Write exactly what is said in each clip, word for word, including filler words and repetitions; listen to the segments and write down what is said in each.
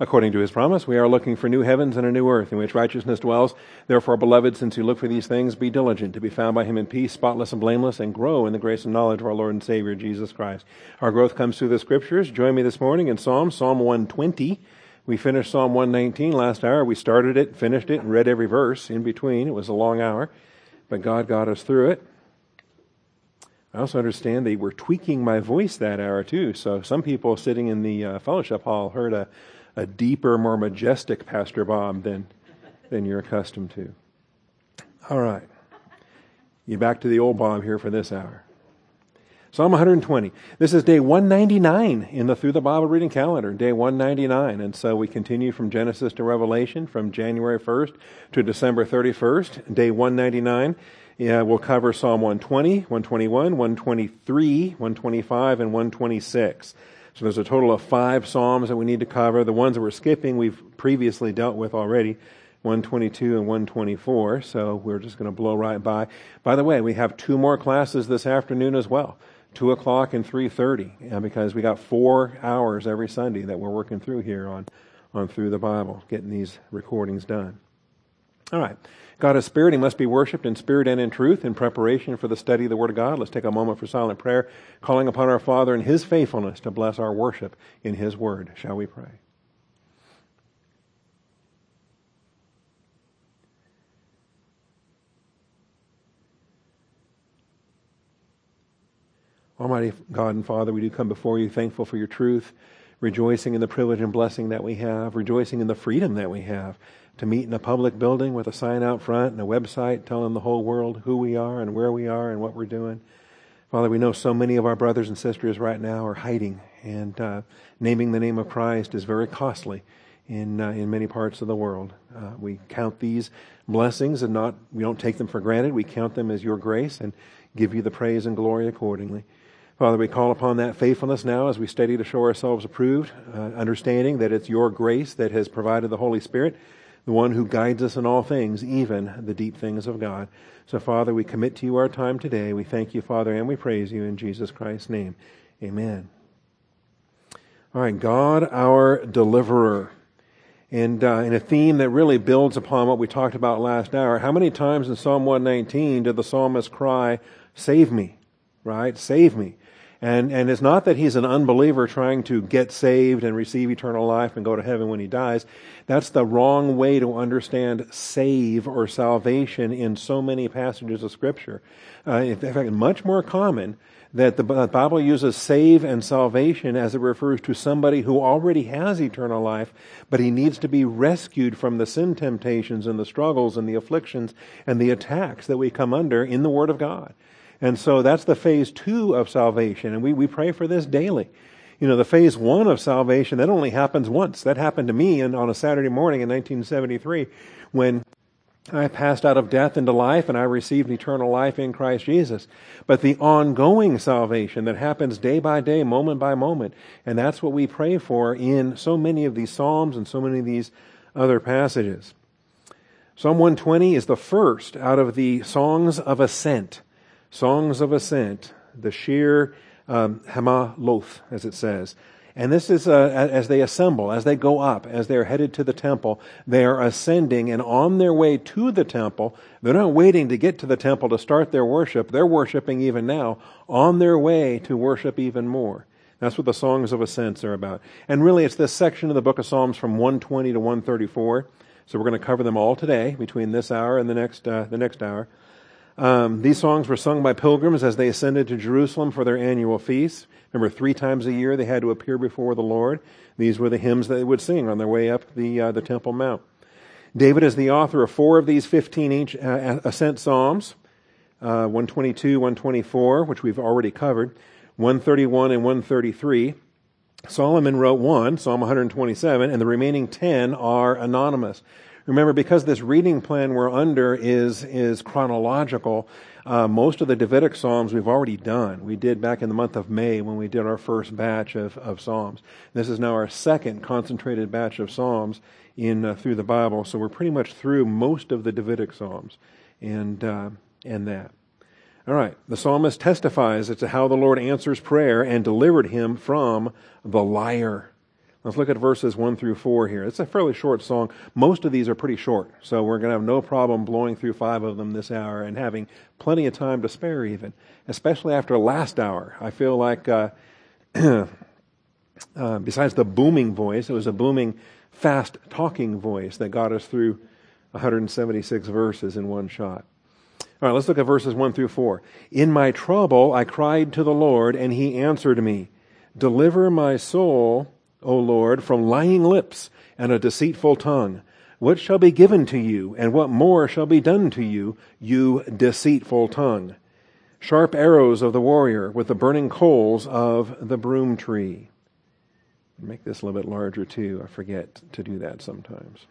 According to his promise, we are looking for new heavens and a new earth in which righteousness dwells. Therefore, beloved, since you look for these things, be diligent to be found by him in peace, spotless and blameless, and grow in the grace and knowledge of our Lord and Savior, Jesus Christ. Our growth comes through the Scriptures. Join me this morning in Psalm, Psalm one twenty. We finished Psalm one nineteen last hour. We started it, finished it, and read every verse in between. It was a long hour, but God got us through it. I also understand they were tweaking my voice that hour too. So some people sitting in the uh, fellowship hall heard a, a deeper, more majestic Pastor Bob than than you're accustomed to. All right. You're back to the old Bob here for this hour. Psalm one twenty. This is day one ninety-nine in the Through the Bible reading calendar, day one ninety-nine. And so we continue from Genesis to Revelation from January first to December thirty-first, day one ninety-nine. Yeah, we'll cover Psalm one twenty, one twenty-one, one twenty-three, one twenty-five, and one twenty-six. So there's a total of five Psalms that we need to cover. The ones that we're skipping, we've previously dealt with already, one twenty-two and one twenty-four. So we're just going to blow right by. By the way, we have two more classes this afternoon as well, two o'clock and three thirty, yeah, because we got four hours every Sunday that we're working through here on, on Through the Bible, getting these recordings done. All right. God is spirit. He must be worshipped in spirit and in truth. In preparation for the study of the Word of God, let's take a moment for silent prayer, calling upon our Father in his faithfulness to bless our worship in his Word. Shall we pray? Almighty God and Father, we do come before you thankful for your truth, rejoicing in the privilege and blessing that we have, rejoicing in the freedom that we have to meet in a public building with a sign out front and a website telling the whole world who we are and where we are and what we're doing. Father, we know so many of our brothers and sisters right now are hiding, and uh, naming the name of Christ is very costly in uh, in many parts of the world. Uh, we count these blessings and not we don't take them for granted. We count them as your grace and give you the praise and glory accordingly. Father, we call upon that faithfulness now as we study to show ourselves approved, uh, understanding that it's your grace that has provided the Holy Spirit, the one who guides us in all things, even the deep things of God. So, Father, we commit to you our time today. We thank you, Father, and we praise you in Jesus Christ's name. Amen. All right, God, our deliverer. And uh, in a theme that really builds upon what we talked about last hour, how many times in Psalm one nineteen did the psalmist cry, "Save me," right? Save me. And and it's not that he's an unbeliever trying to get saved and receive eternal life and go to heaven when he dies. That's the wrong way to understand save or salvation in so many passages of Scripture. Uh, in fact, much more common that the Bible uses save and salvation as it refers to somebody who already has eternal life, but he needs to be rescued from the sin temptations and the struggles and the afflictions and the attacks that we come under in the Word of God. And so that's the phase two of salvation, and we, we pray for this daily. You know, the phase one of salvation, that only happens once. That happened to me in, on a Saturday morning in nineteen seventy-three when I passed out of death into life and I received eternal life in Christ Jesus. But the ongoing salvation that happens day by day, moment by moment, and that's what we pray for in so many of these Psalms and so many of these other passages. Psalm one twenty is the first out of the songs of ascent. Songs of Ascent, the Shir um, Hamaloth, as it says. And this is uh, as they assemble, as they go up, as they're headed to the temple, they are ascending, and on their way to the temple, they're not waiting to get to the temple to start their worship. They're worshiping even now, on their way to worship even more. That's what the Songs of Ascent are about. And really, it's this section of the book of Psalms from one twenty to one thirty-four. So we're going to cover them all today, between this hour and the next uh, the next hour. Um, these songs were sung by pilgrims as they ascended to Jerusalem for their annual feasts. Remember, three times a year they had to appear before the Lord. These were the hymns that they would sing on their way up the uh, the Temple Mount. David is the author of four of these fifteen each uh, ascent psalms, uh, one twenty-two, one twenty-four, which we've already covered, one thirty-one and one thirty-three. Solomon wrote one, Psalm one twenty-seven, and the remaining ten are anonymous. Remember, because this reading plan we're under is is chronological, uh, most of the Davidic Psalms we've already done. We did back in the month of May when we did our first batch of, of Psalms. This is now our second concentrated batch of Psalms in uh, through the Bible, so we're pretty much through most of the Davidic Psalms and uh, and that. All right, the psalmist testifies as to how the Lord answers prayer and delivered him from the liar. Let's look at verses one through four here. It's a fairly short song. Most of these are pretty short, so we're going to have no problem blowing through five of them this hour and having plenty of time to spare even, especially after last hour. I feel like uh, uh, besides the booming voice, it was a booming, fast-talking voice that got us through one hundred seventy-six verses in one shot. All right, let's look at verses one through four. In my trouble I cried to the Lord, and he answered me. Deliver my soul, O Lord, from lying lips and a deceitful tongue. What shall be given to you, and what more shall be done to you, you deceitful tongue? Sharp arrows of the warrior with the burning coals of the broom tree. Make this a little bit larger too. I forget to do that sometimes.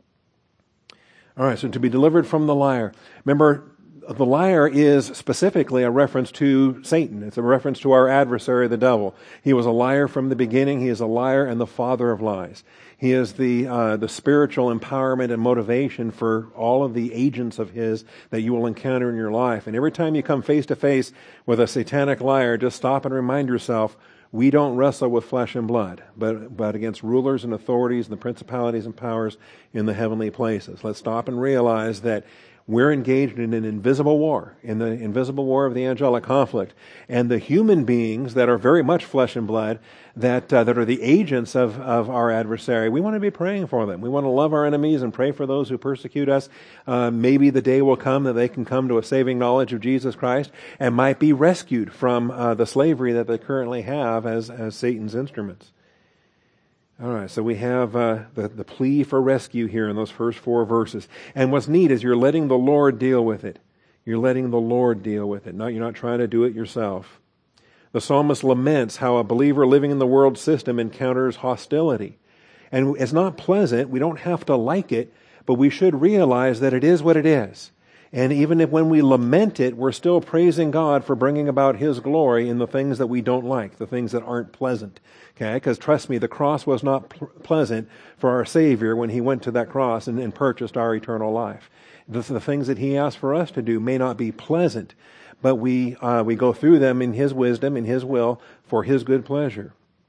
All right, so to be delivered from the liar. Remember, the liar is specifically a reference to Satan. It's a reference to our adversary, the devil. He was a liar from the beginning. He is a liar and the father of lies. He is the uh, the spiritual empowerment and motivation for all of the agents of his that you will encounter in your life. And every time you come face to face with a satanic liar, just stop and remind yourself, we don't wrestle with flesh and blood, but, but against rulers and authorities and the principalities and powers in the heavenly places. Let's stop and realize that we're engaged in an invisible war, in the invisible war of the angelic conflict. And the human beings that are very much flesh and blood, that uh, that are the agents of, of our adversary, we want to be praying for them. We want to love our enemies and pray for those who persecute us. Uh, maybe the day will come that they can come to a saving knowledge of Jesus Christ and might be rescued from uh, the slavery that they currently have as, as Satan's instruments. All right, so we have uh, the, the plea for rescue here in those first four verses. And what's neat is you're letting the Lord deal with it. You're letting the Lord deal with it. Not, you're not trying to do it yourself. The psalmist laments how a believer living in the world system encounters hostility. And it's not pleasant. We don't have to like it, but we should realize that it is what it is. And even if when we lament it, we're still praising God for bringing about His glory in the things that we don't like, the things that aren't pleasant. Okay? Because trust me, the cross was not pl- pleasant for our Savior when He went to that cross and, and purchased our eternal life. The, the things that He asked for us to do may not be pleasant, but we uh, we go through them in His wisdom, in His will, for His good pleasure.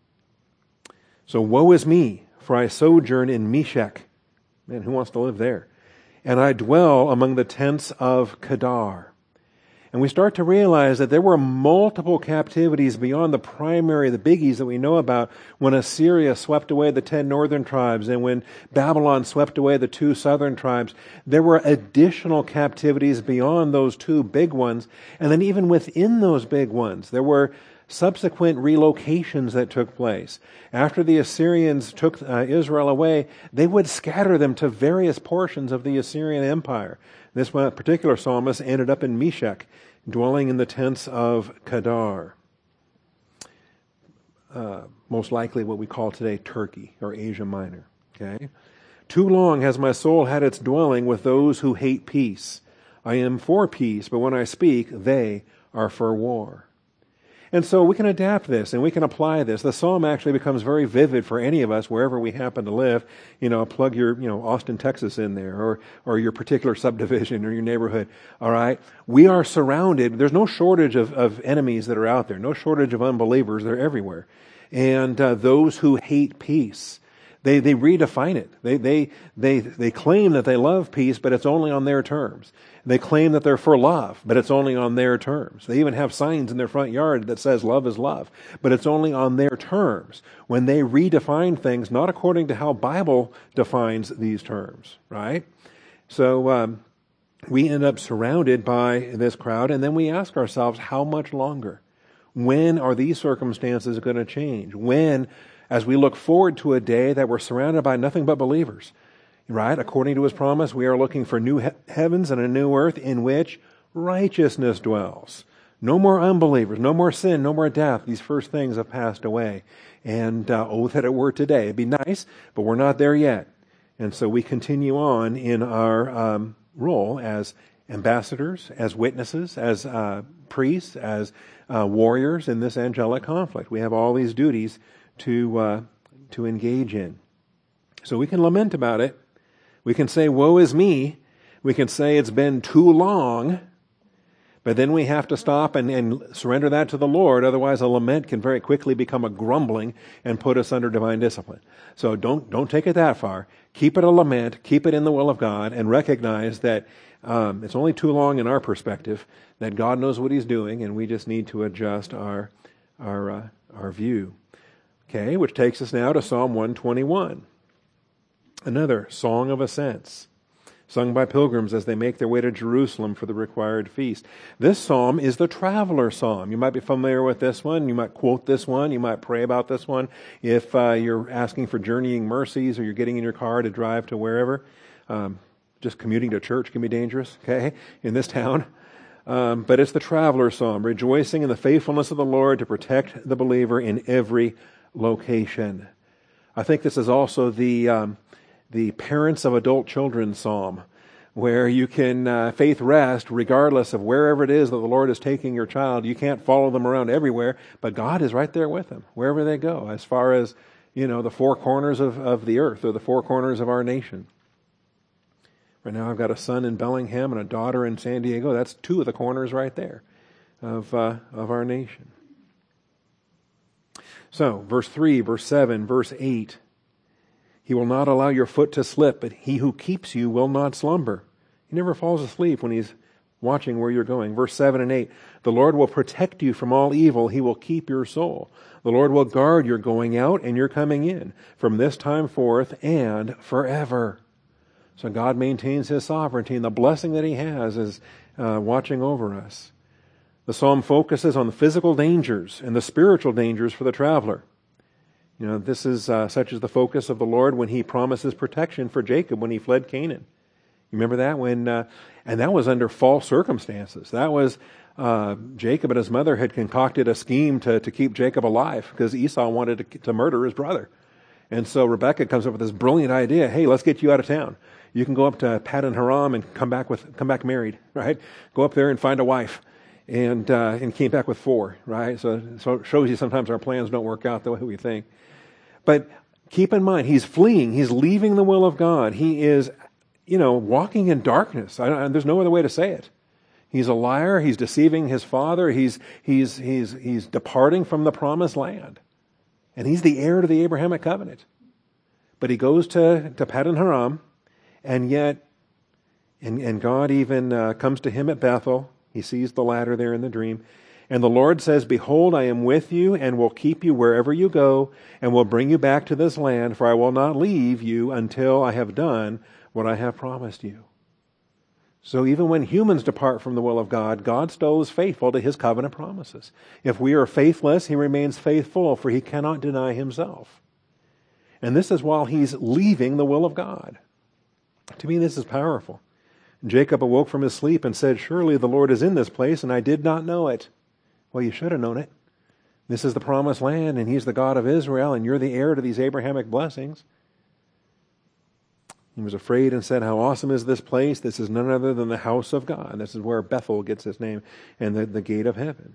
So woe is me, for I sojourn in Meshech. Man, who wants to live there? And I dwell among the tents of Kedar. And we start to realize that there were multiple captivities beyond the primary, the biggies that we know about when Assyria swept away the ten northern tribes and when Babylon swept away the two southern tribes. There were additional captivities beyond those two big ones. And then even within those big ones, there were subsequent relocations that took place. After the Assyrians took uh, Israel away, they would scatter them to various portions of the Assyrian Empire. This one particular psalmist ended up in Meshech, dwelling in the tents of Kedar. Uh, most likely what we call today Turkey or Asia Minor. Okay? Too long has my soul had its dwelling with those who hate peace. I am for peace, but when I speak, they are for war. And so we can adapt this and we can apply this. The psalm actually becomes very vivid for any of us wherever we happen to live. You know, plug your, you know, Austin, Texas in there or, or your particular subdivision or your neighborhood. All right. We are surrounded. There's no shortage of, of enemies that are out there. No shortage of unbelievers. They're everywhere. And uh, those who hate peace. They they redefine it. They they they they claim that they love peace, but it's only on their terms. They claim that they're for love, but it's only on their terms. They even have signs in their front yard that says love is love, but it's only on their terms. When they redefine things, not according to how Bible defines these terms, right? So um, we end up surrounded by this crowd, and then we ask ourselves, how much longer? When are these circumstances going to change? When? As we look forward to a day that we're surrounded by nothing but believers, right? According to His promise, we are looking for new he- heavens and a new earth in which righteousness dwells. No more unbelievers, no more sin, no more death. These first things have passed away. And uh, oh, that it were today. It'd be nice, but we're not there yet. And so we continue on in our um, role as ambassadors, as witnesses, as uh, priests, as uh, warriors in this angelic conflict. We have all these duties to uh, to engage in. So we can lament about it. We can say, woe is me. We can say it's been too long. But then we have to stop and, and surrender that to the Lord. Otherwise, a lament can very quickly become a grumbling and put us under divine discipline. So don't don't take it that far. Keep it a lament. Keep it in the will of God, and recognize that um, it's only too long in our perspective that God knows what He's doing, and we just need to adjust our our uh, our view. Okay, which takes us now to Psalm one twenty-one, another song of ascents, sung by pilgrims as they make their way to Jerusalem for the required feast. This psalm is the traveler psalm. You might be familiar with this one. You might quote this one. You might pray about this one if uh, you're asking for journeying mercies or you're getting in your car to drive to wherever. Um, just commuting to church can be dangerous, okay, in this town. Um, but it's the traveler psalm, rejoicing in the faithfulness of the Lord to protect the believer in every location. I think this is also the um, the parents of adult children psalm, where you can uh, faith rest regardless of wherever it is that the Lord is taking your child. You can't follow them around everywhere, but God is right there with them wherever they go, as far as, you know, the four corners of, of the earth or the four corners of our nation. Right now I've got a son in Bellingham and a daughter in San Diego. That's two of the corners right there of uh, of our nation. So, verse three, verse seven, verse eight. He will not allow your foot to slip, but he who keeps you will not slumber. He never falls asleep when he's watching where you're going. Verse seven and eight. The Lord will protect you from all evil. He will keep your soul. The Lord will guard your going out and your coming in from this time forth and forever. So God maintains His sovereignty, and the blessing that He has is uh, watching over us. The psalm focuses on the physical dangers and the spiritual dangers for the traveler. You know, this is uh, such as the focus of the Lord when He promises protection for Jacob when he fled Canaan. You remember that? when, uh, And that was under false circumstances. That was uh, Jacob and his mother had concocted a scheme to, to keep Jacob alive because Esau wanted to, to murder his brother. And so Rebekah comes up with this brilliant idea. Hey, let's get you out of town. You can go up to Paddan Aram and come back with come back married, right? Go up there and find a wife. And uh, and came back with four, right? So, so it shows you sometimes our plans don't work out the way we think. But keep in mind, he's fleeing. He's leaving the will of God. He is, you know, walking in darkness. I don't, there's no other way to say it. He's a liar. He's deceiving his father. He's he's he's he's departing from the promised land, and he's the heir to the Abrahamic covenant. But he goes to to Paddan Aram, and yet, and and God even uh, comes to him at Bethel. He sees the ladder there in the dream. And the Lord says, Behold, I am with you and will keep you wherever you go and will bring you back to this land, for I will not leave you until I have done what I have promised you. So even when humans depart from the will of God, God still is faithful to His covenant promises. If we are faithless, He remains faithful, for He cannot deny Himself. And this is while He's leaving the will of God. To me, this is powerful. Jacob awoke from his sleep and said, Surely the Lord is in this place, and I did not know it. Well, you should have known it. This is the promised land, and He's the God of Israel, and you're the heir to these Abrahamic blessings. He was afraid and said, How awesome is this place? This is none other than the house of God. This is where Bethel gets its name, and the, the gate of heaven.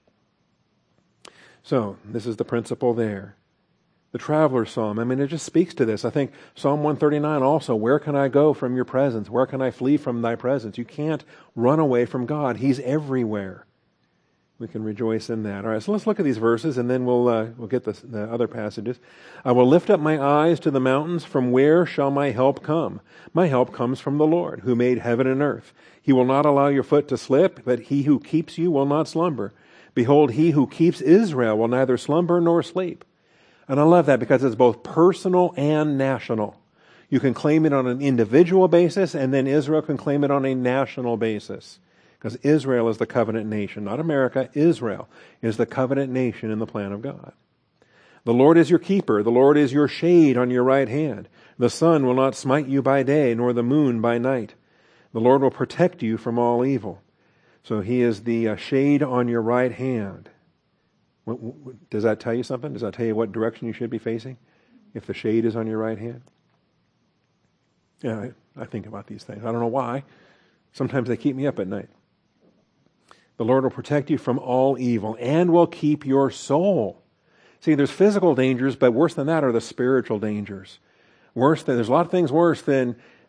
So, this is the principle there. The traveler's psalm, I mean, it just speaks to this. I think Psalm one thirty-nine also, where can I go from your presence? Where can I flee from thy presence? You can't run away from God. He's everywhere. We can rejoice in that. All right, so let's look at these verses, and then we'll uh, we'll get the, the other passages. I will lift up my eyes to the mountains. From where shall my help come? My help comes from the Lord, who made heaven and earth. He will not allow your foot to slip, but He who keeps you will not slumber. Behold, He who keeps Israel will neither slumber nor sleep. And I love that because it's both personal and national. You can claim it on an individual basis, and then Israel can claim it on a national basis. Because Israel is the covenant nation, not America. Israel is the covenant nation in the plan of God. The Lord is your keeper. The Lord is your shade on your right hand. The sun will not smite you by day, nor the moon by night. The Lord will protect you from all evil. So He is the uh, shade on your right hand. Does that tell you something? Does that tell you what direction you should be facing? If the shade is on your right hand? Yeah, I, I think about these things. I don't know why. Sometimes they keep me up at night. The Lord will protect you from all evil and will keep your soul. See, there's physical dangers, but worse than that are the spiritual dangers. Worse than, there's a lot of things worse than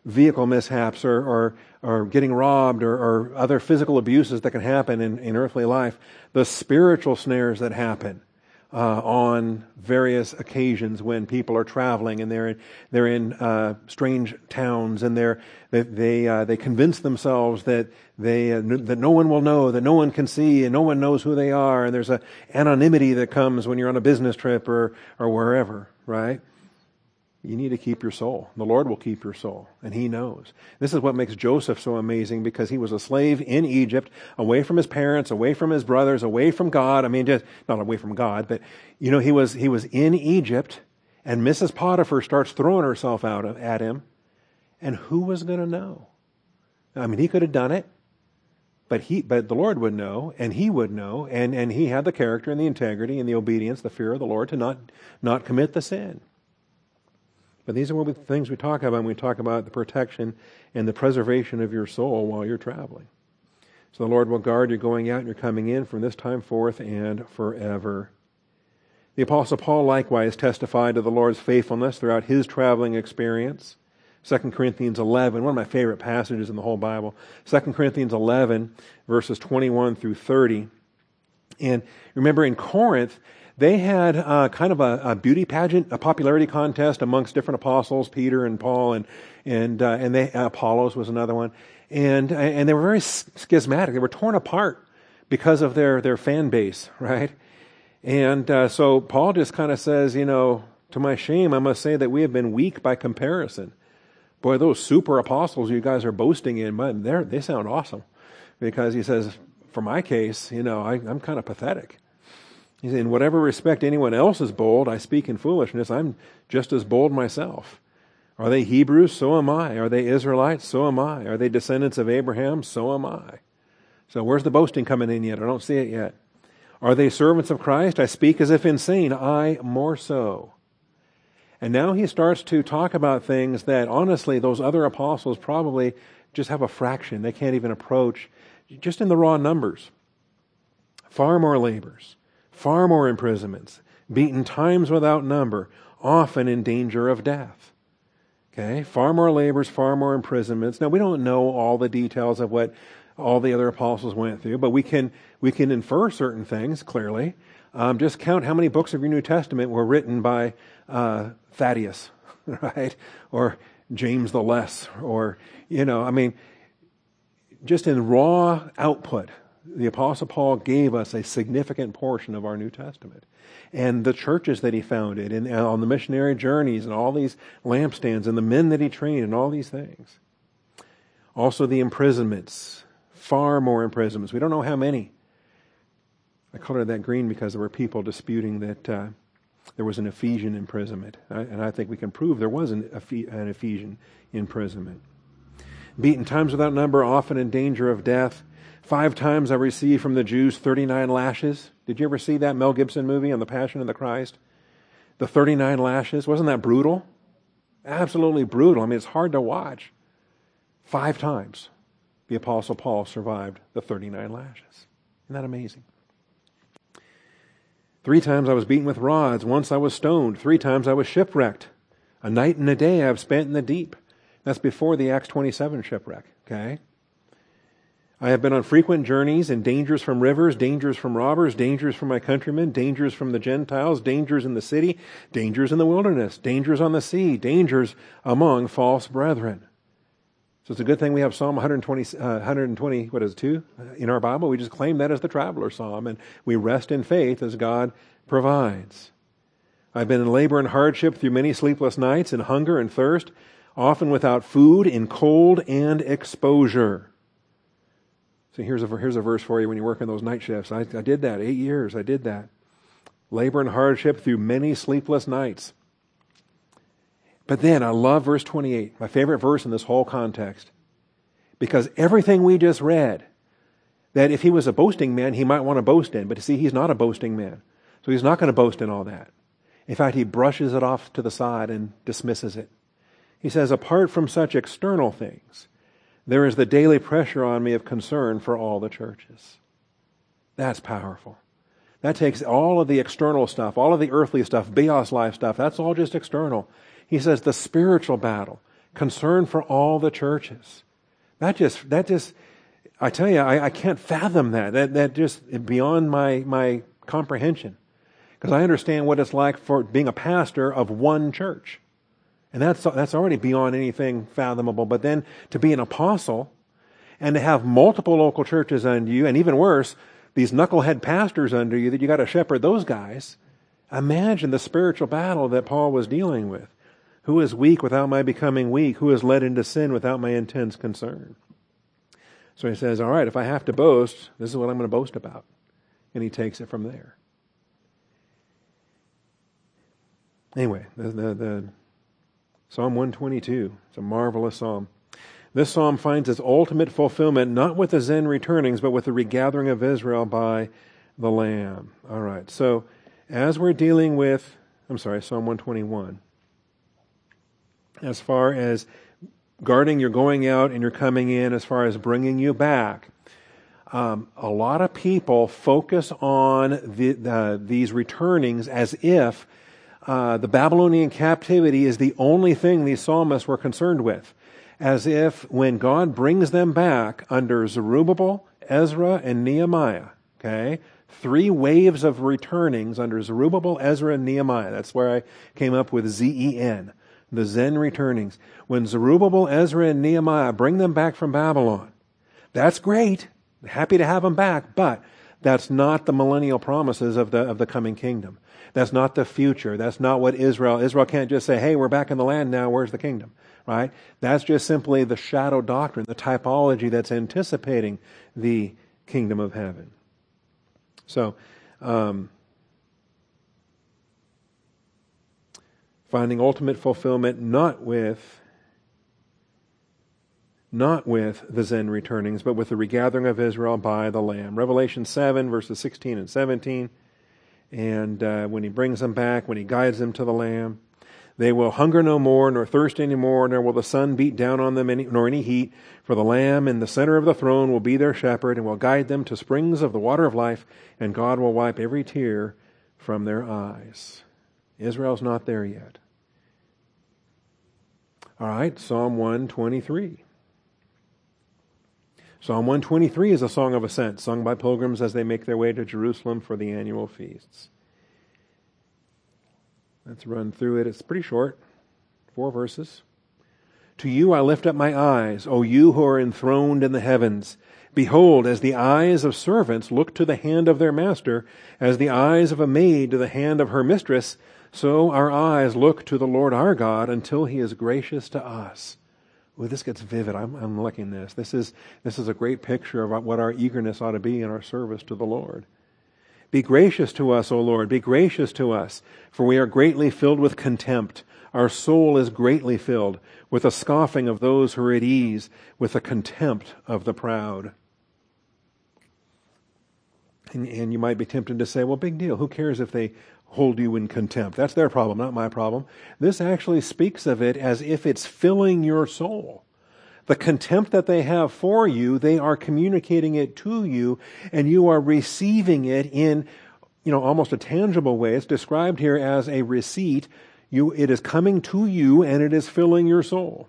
vehicle mishaps or, or, or getting robbed or, or other physical abuses that can happen in, in earthly life, the spiritual snares that happen uh, on various occasions when people are traveling and they're in, they're in uh, strange towns and they're, they they, uh, they convince themselves that they uh, that no one will know, that no one can see, and no one knows who they are, and there's a anonymity that comes when you're on a business trip or or wherever, right? You need to keep your soul. The Lord will keep your soul, and He knows. This is what makes Joseph so amazing, because he was a slave in Egypt, away from his parents, away from his brothers, away from God. I mean, just not away from God, but you know, he was he was in Egypt, and Missus Potiphar starts throwing herself out at him, and who was going to know? I mean, he could have done it, but he but the Lord would know, and he would know, and and he had the character and the integrity and the obedience, the fear of the Lord to not not commit the sin. But these are what we, things we talk about when we talk about the protection and the preservation of your soul while you're traveling. So the Lord will guard your going out and your coming in from this time forth and forever. The Apostle Paul likewise testified to the Lord's faithfulness throughout his traveling experience. Second Corinthians eleven, one of my favorite passages in the whole Bible. Second Corinthians eleven, verses twenty-one through thirty. And remember, in Corinth, they had uh, kind of a, a beauty pageant, a popularity contest amongst different apostles, Peter and Paul, and and uh, and they, uh, Apollos was another one, and and they were very schismatic. They were torn apart because of their their fan base, right? And uh, so Paul just kind of says, you know, to my shame, I must say that we have been weak by comparison. Boy, those super apostles you guys are boasting in, man, they they sound awesome, because he says, for my case, you know, I, I'm kind of pathetic. He said, in whatever respect anyone else is bold, I speak in foolishness. I'm just as bold myself. Are they Hebrews? So am I. Are they Israelites? So am I. Are they descendants of Abraham? So am I. So where's the boasting coming in yet? I don't see it yet. Are they servants of Christ? I speak as if insane. I more so. And now he starts to talk about things that, honestly, those other apostles probably just have a fraction. They can't even approach, just in the raw numbers. Far more labors. Far more imprisonments, beaten times without number, often in danger of death. Okay, far more labors, far more imprisonments. Now, we don't know all the details of what all the other apostles went through, but we can we can infer certain things clearly. Um, just count how many books of your New Testament were written by uh, Thaddeus, right, or James the Less, or you know, I mean, just in raw output. The Apostle Paul gave us a significant portion of our New Testament. And the churches that he founded, and on the missionary journeys, and all these lampstands, and the men that he trained, and all these things. Also the imprisonments. Far more imprisonments. We don't know how many. I colored that green because there were people disputing that uh, there was an Ephesian imprisonment. I, and I think we can prove there was an, an Ephesian imprisonment. Beaten times without number, often in danger of death. Five times I received from the Jews thirty-nine lashes. Did you ever see that Mel Gibson movie on the Passion of the Christ? The thirty-nine lashes. Wasn't that brutal? Absolutely brutal. I mean, it's hard to watch. Five times the Apostle Paul survived the thirty-nine lashes. Isn't that amazing? Three times I was beaten with rods. Once I was stoned. Three times I was shipwrecked. A night and a day I have spent in the deep. That's before the Acts twenty-seven shipwreck. Okay? I have been on frequent journeys and dangers from rivers, dangers from robbers, dangers from my countrymen, dangers from the Gentiles, dangers in the city, dangers in the wilderness, dangers on the sea, dangers among false brethren. So it's a good thing we have Psalm one twenty, uh, one twenty, what is it, two in our Bible. We just claim that as the traveler psalm, and we rest in faith as God provides. I've been in labor and hardship through many sleepless nights, in hunger and thirst, often without food, in cold and exposure. So here's a, here's a verse for you when you're working those night shifts. I, I did that, eight years, I did that. Labor and hardship through many sleepless nights. But then I love verse twenty-eight, my favorite verse in this whole context. Because everything we just read, that if he was a boasting man, he might want to boast in. But you see, he's not a boasting man. So he's not going to boast in all that. In fact, he brushes it off to the side and dismisses it. He says, apart from such external things, there is the daily pressure on me of concern for all the churches. That's powerful. That takes all of the external stuff, all of the earthly stuff, bios life stuff. That's all just external. He says the spiritual battle concern for all the churches. That just, that just, I tell you, I, I can't fathom that. That, that just beyond my, my comprehension. Because I understand what it's like for being a pastor of one church. And that's, that's already beyond anything fathomable. But then to be an apostle and to have multiple local churches under you, and even worse, these knucklehead pastors under you that you got to shepherd those guys. Imagine the spiritual battle that Paul was dealing with. Who is weak without my becoming weak? Who is led into sin without my intense concern? So he says, all right, if I have to boast, this is what I'm going to boast about. And he takes it from there. Anyway, the, the, the Psalm one twenty-two, it's a marvelous psalm. This psalm finds its ultimate fulfillment not with the Zen returnings, but with the regathering of Israel by the Lamb. All right, so as we're dealing with, I'm sorry, Psalm one twenty-one, as far as guarding your going out and your coming in, as far as bringing you back, um, a lot of people focus on the, the, these returnings as if uh, the Babylonian captivity is the only thing these psalmists were concerned with. As if when God brings them back under Zerubbabel, Ezra, and Nehemiah, okay, three waves of returnings under Zerubbabel, Ezra, and Nehemiah. That's where I came up with Z E N, the Zen returnings. When Zerubbabel, Ezra, and Nehemiah bring them back from Babylon, that's great. Happy to have them back, but that's not the millennial promises of the of the coming kingdom. That's not the future. That's not what Israel, Israel can't just say, hey, we're back in the land now, where's the kingdom? Right? That's just simply the shadow doctrine, the typology that's anticipating the kingdom of heaven. So, um, finding ultimate fulfillment not with not with the Zen returnings, but with the regathering of Israel by the Lamb. Revelation seven, verses sixteen and seventeen. And uh, when he brings them back, when he guides them to the Lamb, they will hunger no more, nor thirst any more, nor will the sun beat down on them, any, nor any heat. For the Lamb in the center of the throne will be their shepherd, and will guide them to springs of the water of life, and God will wipe every tear from their eyes. Israel's not there yet. All right, Psalm one twenty-three. Psalm one twenty-three is a song of ascent, sung by pilgrims as they make their way to Jerusalem for the annual feasts. Let's run through it. It's pretty short. Four verses. To you I lift up my eyes, O you who are enthroned in the heavens. Behold, as the eyes of servants look to the hand of their master, as the eyes of a maid to the hand of her mistress, so our eyes look to the Lord our God until he is gracious to us. Ooh, this gets vivid. I'm, I'm liking this. This is, this is a great picture of what our eagerness ought to be in our service to the Lord. Be gracious to us, O Lord, be gracious to us, for we are greatly filled with contempt. Our soul is greatly filled with the scoffing of those who are at ease, with the contempt of the proud. And, and you might be tempted to say, well, big deal. Who cares if they hold you in contempt? That's their problem, not my problem. This actually speaks of it as if it's filling your soul. The contempt that they have for you, they are communicating it to you, and you are receiving it in, you know, almost a tangible way. It's described here as a receipt. You, it is coming to you, and it is filling your soul.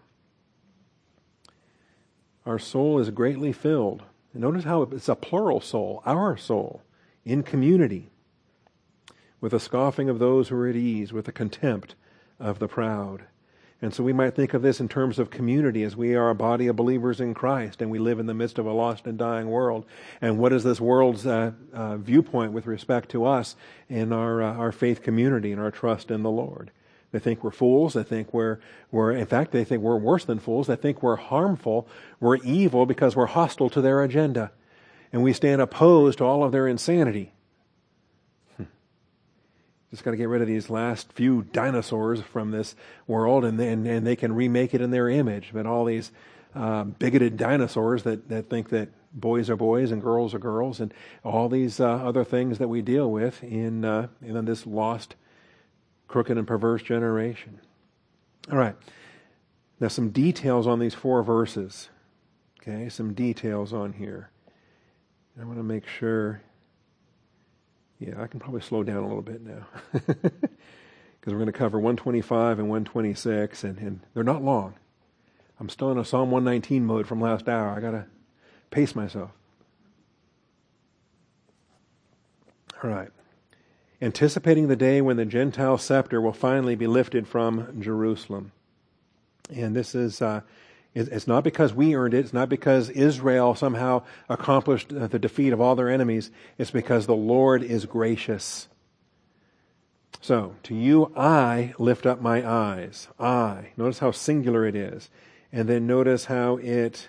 Our soul is greatly filled. And notice how it's a plural soul, our soul, in community, with the scoffing of those who are at ease, with the contempt of the proud. And so we might think of this in terms of community, as we are a body of believers in Christ, and we live in the midst of a lost and dying world. And what is this world's uh, uh, viewpoint with respect to us in our uh, our faith community and our trust in the Lord? They think we're fools. They think we're, we're, in fact, they think we're worse than fools. They think we're harmful. We're evil because we're hostile to their agenda. And we stand opposed to all of their insanity. Just got to get rid of these last few dinosaurs from this world, and then and they can remake it in their image. But all these uh, bigoted dinosaurs that, that think that boys are boys and girls are girls, and all these uh, other things that we deal with in uh, in this lost, crooked, and perverse generation. All right. Now some details on these four verses. Okay, some details on here. I want to make sure. Yeah, I can probably slow down a little bit now. Because we're going to cover one twenty-five and one twenty-six, and, and they're not long. I'm still in a Psalm one nineteen mode from last hour. I got to pace myself. All right. Anticipating the day when the Gentile scepter will finally be lifted from Jerusalem. And this is, uh, it's not because we earned it. It's not because Israel somehow accomplished the defeat of all their enemies. It's because the Lord is gracious. So, to you I lift up my eyes. I. Notice how singular it is. And then notice how it...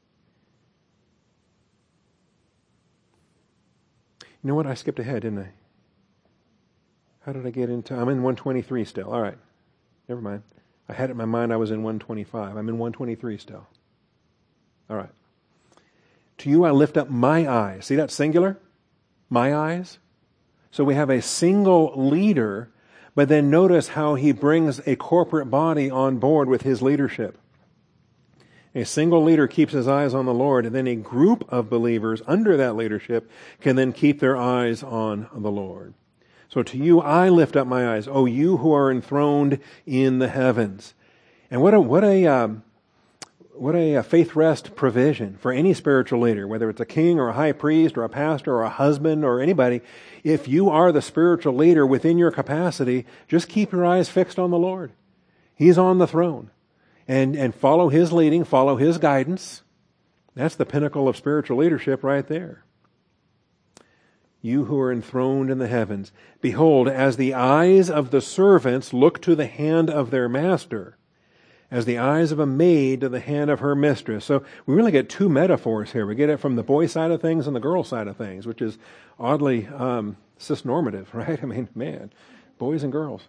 You know what? I skipped ahead, didn't I? How did I get into... I'm in one twenty-three still. All right. Never mind. I had it in my mind I was in one twenty-five. I'm in one twenty-three still. All right. To you I lift up my eyes. See that singular? My eyes. So we have a single leader, but then notice how he brings a corporate body on board with his leadership. A single leader keeps his eyes on the Lord, and then a group of believers under that leadership can then keep their eyes on the Lord. So to you I lift up my eyes, O you who are enthroned in the heavens. And what a what a um, what a faith rest provision for any spiritual leader, whether it's a king or a high priest or a pastor or a husband or anybody. If you are the spiritual leader within your capacity, just keep your eyes fixed on the Lord. He's on the throne. And and follow His leading, follow His guidance. That's the pinnacle of spiritual leadership right there. You who are enthroned in the heavens, behold, as the eyes of the servants look to the hand of their master, as the eyes of a maid to the hand of her mistress. So we really get two metaphors here. We get it from the boy side of things and the girl side of things, which is oddly um, cisnormative, right? I mean, man, boys and girls.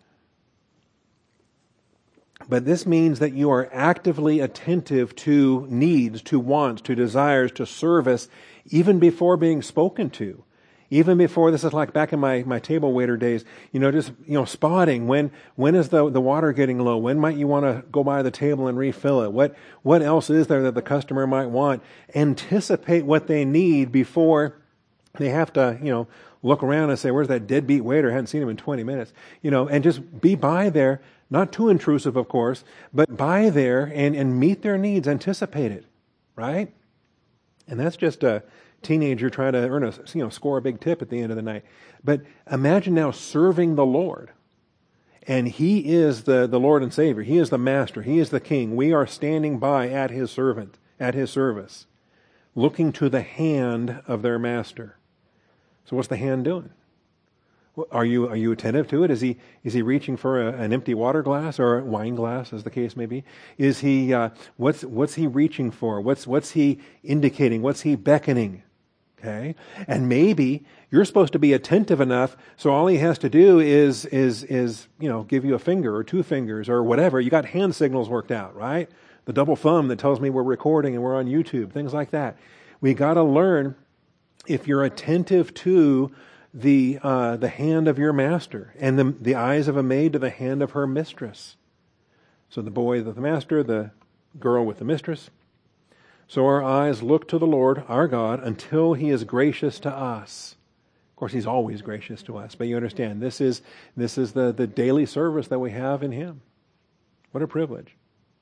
But this means that you are actively attentive to needs, to wants, to desires, to service, even before being spoken to. Even before, this is like back in my, my table waiter days, you know, just, you know, spotting when, when is the, the water getting low? When might you want to go by the table and refill it? What, what else is there that the customer might want? Anticipate what they need before they have to, you know, look around and say, where's that deadbeat waiter? I haven't seen him in twenty minutes. You know, and just be by there, not too intrusive, of course, but by there and, and meet their needs, anticipate it, right? And that's just a teenager trying to earn a, you know, score a big tip at the end of the night. But imagine now serving the Lord. And He is the, the Lord and Savior. He is the Master. He is the King. We are standing by at His servant, at His service, looking to the hand of their Master. So what's the hand doing? Are you are you attentive to it? Is he is he reaching for a, an empty water glass or a wine glass, as the case may be? Is he uh, what's what's he reaching for? What's what's he indicating? What's he beckoning? Okay, and maybe you're supposed to be attentive enough, so all he has to do is is is you know give you a finger or two fingers or whatever. You got hand signals worked out, right? The double thumb that tells me we're recording and we're on YouTube, things like that. We got to learn, if you're attentive to the uh, the hand of your master, and the the eyes of a maid to the hand of her mistress. So the boy with the master, the girl with the mistress. So our eyes look to the Lord, our God, until He is gracious to us. Of course, He's always gracious to us, but you understand, this is this is the, the daily service that we have in Him. What a privilege.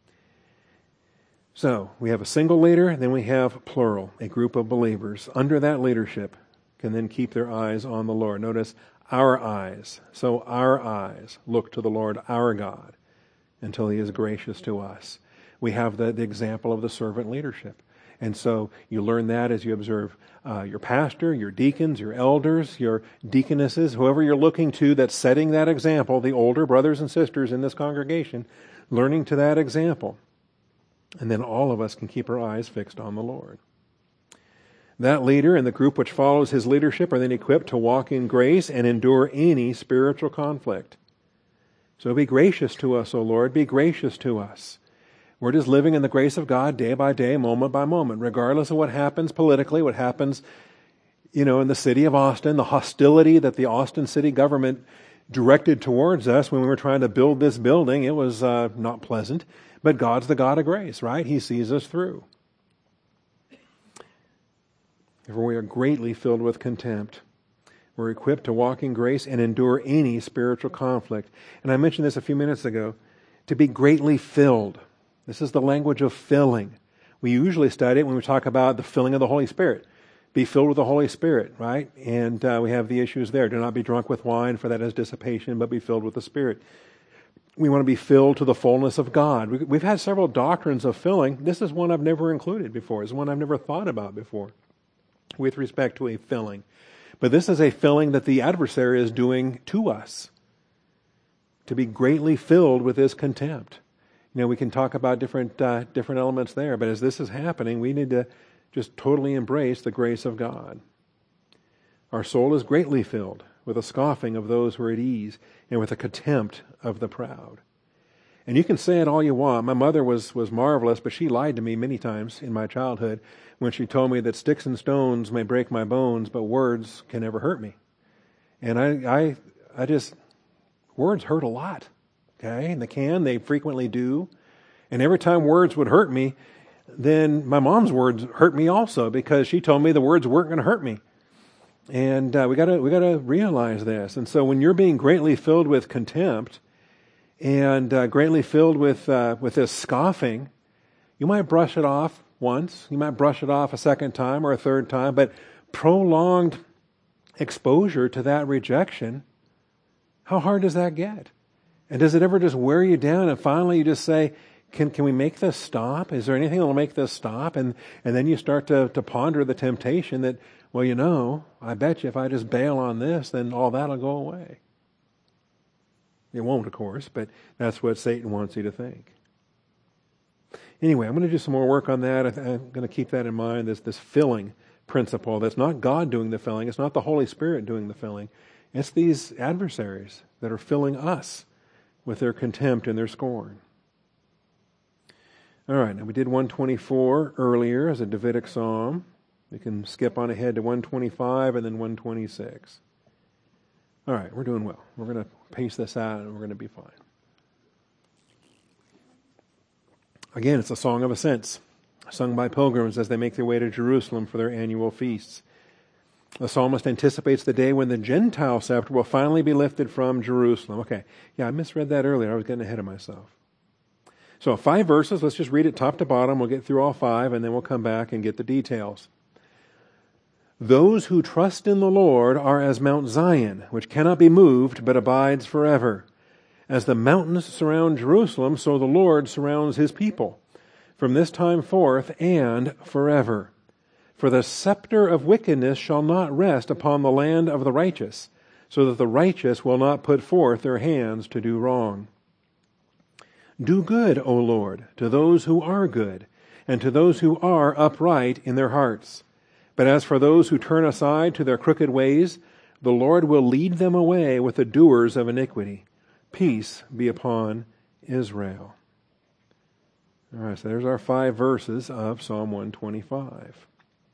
So we have a single leader, and then we have plural, a group of believers. Under that leadership can then keep their eyes on the Lord. Notice, our eyes. So our eyes look to the Lord, our God, until He is gracious to us. We have the, the example of the servant leadership. And so you learn that as you observe uh, your pastor, your deacons, your elders, your deaconesses, whoever you're looking to that's setting that example, the older brothers and sisters in this congregation, learning to that example. And then all of us can keep our eyes fixed on the Lord. That leader and the group which follows his leadership are then equipped to walk in grace and endure any spiritual conflict. So be gracious to us, O Lord, be gracious to us. We're just living in the grace of God day by day, moment by moment, regardless of what happens politically, what happens, you know, in the city of Austin, the hostility that the Austin city government directed towards us when we were trying to build this building. It was uh, not pleasant, but God's the God of grace, right? He sees us through. If we are greatly filled with contempt, we're equipped to walk in grace and endure any spiritual conflict. And I mentioned this a few minutes ago, to be greatly filled. This is the language of filling. We usually study it when we talk about the filling of the Holy Spirit. Be filled with the Holy Spirit, right? And uh, we have the issues there. Do not be drunk with wine, for that is dissipation, but be filled with the Spirit. We want to be filled to the fullness of God. We've had several doctrines of filling. This is one I've never included before. It's one I've never thought about before with respect to a filling. But this is a filling that the adversary is doing to us, to be greatly filled with his contempt. You know, we can talk about different uh, different elements there, but as this is happening, we need to just totally embrace the grace of God. Our soul is greatly filled with a scoffing of those who are at ease and with a contempt of the proud. And you can say it all you want. My mother was, was marvelous, but she lied to me many times in my childhood when she told me that sticks and stones may break my bones, but words can never hurt me. And I, I, I just, words hurt a lot. Okay, and they can, they frequently do. And every time words would hurt me, then my mom's words hurt me also, because she told me the words weren't going to hurt me. And uh, we got to we got to realize this. And so when you're being greatly filled with contempt and uh, greatly filled with uh, with this scoffing, you might brush it off once, you might brush it off a second time or a third time, but prolonged exposure to that rejection, how hard does that get? And does it ever just wear you down and finally you just say, Can can we make this stop? Is there anything that will make this stop? And and then you start to, to ponder the temptation that, well, you know, I bet you if I just bail on this, then all that'll go away. It won't, of course, but that's what Satan wants you to think. Anyway, I'm going to do some more work on that. I th- I'm going to keep that in mind, this, this filling principle. That's not God doing the filling. It's not the Holy Spirit doing the filling. It's these adversaries that are filling us with their contempt and their scorn. All right, now we did one twenty-four earlier as a Davidic psalm. We can skip on ahead to one twenty-five and then one twenty-six. All right, we're doing well. We're going to pace this out and we're going to be fine. Again, it's a song of ascents, sung by pilgrims as they make their way to Jerusalem for their annual feasts. The psalmist anticipates the day when the Gentile scepter will finally be lifted from Jerusalem. Okay, yeah, I misread that earlier. I was getting ahead of myself. So five verses. Let's just read it top to bottom. We'll get through all five, and then we'll come back and get the details. Those who trust in the Lord are as Mount Zion, which cannot be moved, but abides forever. As the mountains surround Jerusalem, so the Lord surrounds his people, from this time forth and forever. For the scepter of wickedness shall not rest upon the land of the righteous, so that the righteous will not put forth their hands to do wrong. Do good, O Lord, to those who are good, and to those who are upright in their hearts. But as for those who turn aside to their crooked ways, the Lord will lead them away with the doers of iniquity. Peace be upon Israel. All right, so there's our five verses of Psalm one twenty-five.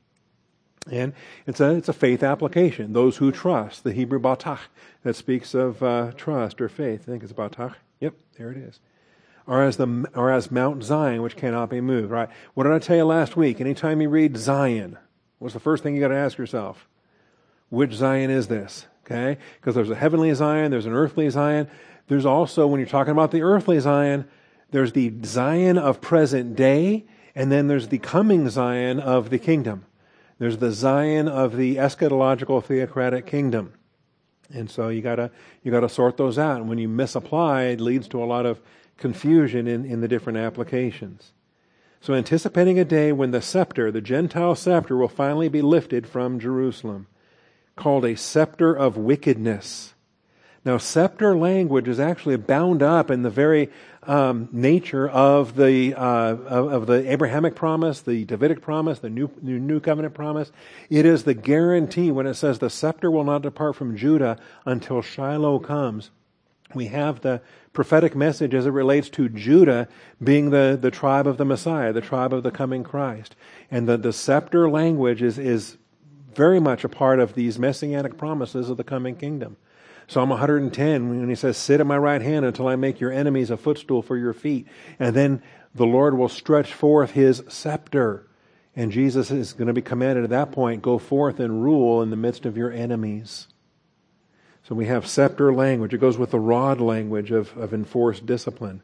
And it's a it's a faith application. Those who trust, the Hebrew batach, that speaks of uh, trust or faith. I think it's batach. Yep, there it is. Or as the or as Mount Zion, which cannot be moved. Right? What did I tell you last week? Anytime you read Zion, what's the first thing you got to ask yourself? Which Zion is this? Okay, because there's a heavenly Zion, there's an earthly Zion. There's also, when you're talking about the earthly Zion, there's the Zion of present day, and then there's the coming Zion of the kingdom. There's the Zion of the eschatological theocratic kingdom. And so you gotta you gotta sort those out. And when you misapply, it leads to a lot of confusion in, in the different applications. So anticipating a day when the scepter, the Gentile scepter, will finally be lifted from Jerusalem, called a scepter of wickedness. Now, scepter language is actually bound up in the very um, nature of the uh, of, of the Abrahamic promise, the Davidic promise, the new, new New Covenant promise. It is the guarantee when it says the scepter will not depart from Judah until Shiloh comes. We have the prophetic message as it relates to Judah being the, the tribe of the Messiah, the tribe of the coming Christ. And the, the scepter language is, is very much a part of these messianic promises of the coming kingdom. Psalm one hundred ten, when he says, sit at my right hand until I make your enemies a footstool for your feet. And then the Lord will stretch forth his scepter. And Jesus is going to be commanded at that point, go forth and rule in the midst of your enemies. So we have scepter language. It goes with the rod language of, of enforced discipline.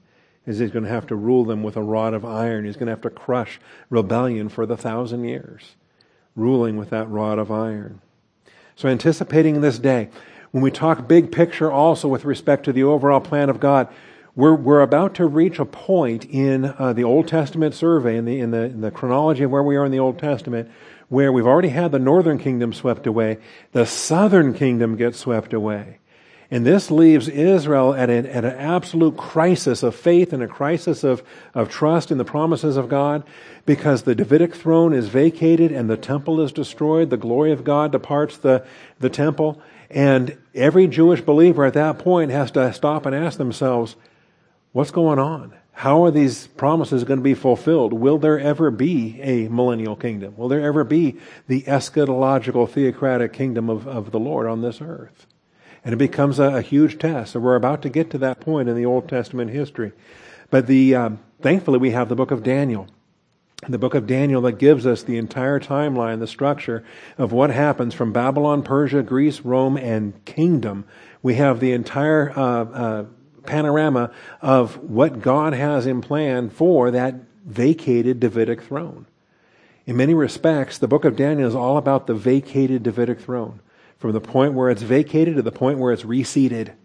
is he's going to have to rule them with a rod of iron. He's going to have to crush rebellion for the thousand years, ruling with that rod of iron. So anticipating this day, when we talk big picture also with respect to the overall plan of God, we're we're about to reach a point in uh, the Old Testament survey, in the, in the in the chronology of where we are in the Old Testament, where we've already had the northern kingdom swept away, the southern kingdom gets swept away. And this leaves Israel at an, at an absolute crisis of faith and a crisis of, of trust in the promises of God, because the Davidic throne is vacated and the temple is destroyed. The glory of God departs the, the temple. And every Jewish believer at that point has to stop and ask themselves, what's going on? How are these promises going to be fulfilled? Will there ever be a millennial kingdom? Will there ever be the eschatological theocratic kingdom of, of the Lord on this earth? And it becomes a, a huge test. And we're about to get to that point in the Old Testament history. But the um, thankfully we have the book of Daniel. The book of Daniel that gives us the entire timeline, the structure of what happens from Babylon, Persia, Greece, Rome, and kingdom. We have the entire uh, uh, panorama of what God has in plan for that vacated Davidic throne. In many respects, the book of Daniel is all about the vacated Davidic throne. From the point where it's vacated to the point where it's reseated.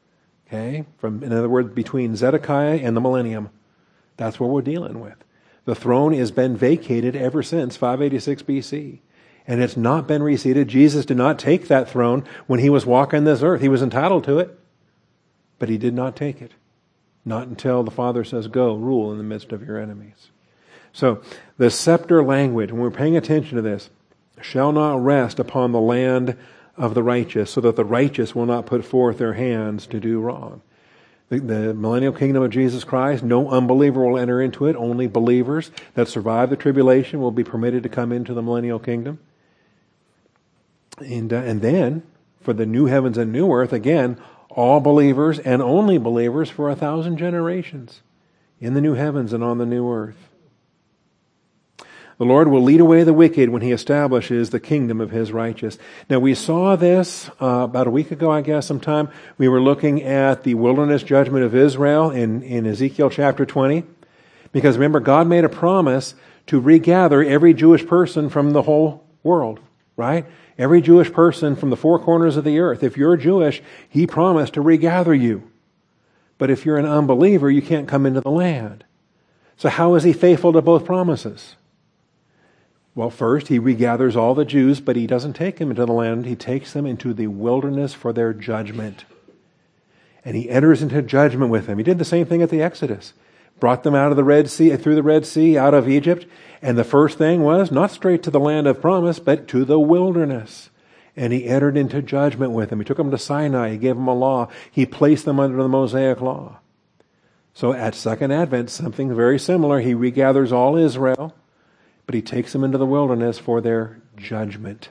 Okay? From, in other words, between Zedekiah and the millennium. That's what we're dealing with. The throne has been vacated ever since five eighty-six B C. And it's not been reseated. Jesus did not take that throne when he was walking this earth. He was entitled to it. But he did not take it. Not until the Father says, go, rule in the midst of your enemies. So, the scepter language, when we're paying attention to this, shall not rest upon the land of the righteous, so that the righteous will not put forth their hands to do wrong. The, the millennial kingdom of Jesus Christ, no unbeliever will enter into it. Only believers that survive the tribulation will be permitted to come into the millennial kingdom. And, uh, and then, for the new heavens and new earth, again, all believers and only believers for a thousand generations in the new heavens and on the new earth. The Lord will lead away the wicked when he establishes the kingdom of his righteous. Now we saw this uh, about a week ago, I guess, sometime. We were looking at the wilderness judgment of Israel in, in Ezekiel chapter twenty. Because remember, God made a promise to regather every Jewish person from the whole world, right? Every Jewish person from the four corners of the earth. If you're Jewish, he promised to regather you. But if you're an unbeliever, you can't come into the land. So how is he faithful to both promises? Well, first, he regathers all the Jews, but he doesn't take them into the land. He takes them into the wilderness for their judgment. And he enters into judgment with them. He did the same thing at the Exodus. Brought them out of the Red Sea, through the Red Sea, out of Egypt. And the first thing was not straight to the land of promise, but to the wilderness. And he entered into judgment with them. He took them to Sinai. He gave them a law. He placed them under the Mosaic law. So at Second Advent, something very similar. He regathers all Israel. But he takes them into the wilderness for their judgment.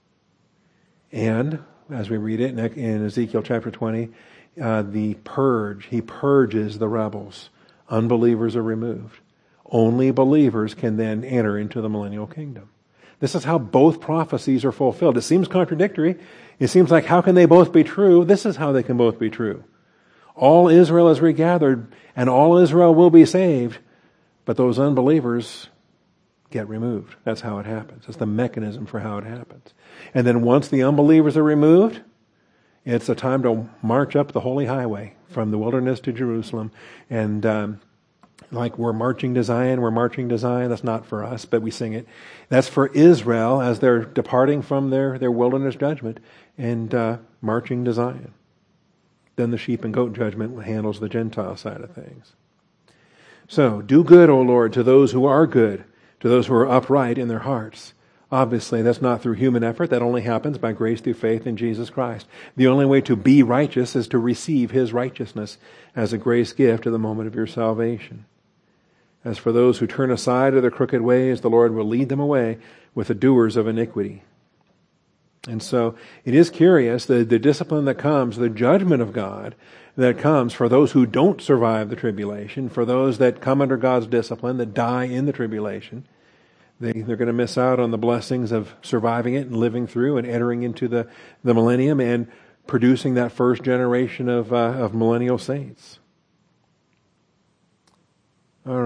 And, as we read it in Ezekiel chapter twenty, uh, the purge, he purges the rebels. Unbelievers are removed. Only believers can then enter into the millennial kingdom. This is how both prophecies are fulfilled. It seems contradictory. It seems like, how can they both be true? This is how they can both be true. All Israel is regathered, and all Israel will be saved, but those unbelievers get removed. That's how it happens. That's the mechanism for how it happens. And then once the unbelievers are removed, it's a time to march up the holy highway from the wilderness to Jerusalem. And um, like we're marching to Zion, we're marching to Zion. That's not for us, but we sing it. That's for Israel as they're departing from their, their wilderness judgment and uh, marching to Zion. Then the sheep and goat judgment handles the Gentile side of things. So, do good, O Lord, to those who are good, to those who are upright in their hearts. Obviously, that's not through human effort. That only happens by grace through faith in Jesus Christ. The only way to be righteous is to receive his righteousness as a grace gift at the moment of your salvation. As for those who turn aside of their crooked ways, the Lord will lead them away with the doers of iniquity. And so, it is curious, the, the discipline that comes, the judgment of God that comes for those who don't survive the tribulation, for those that come under God's discipline, that die in the tribulation. They, they're going to miss out on the blessings of surviving it and living through and entering into the, the millennium and producing that first generation of, uh, of millennial saints.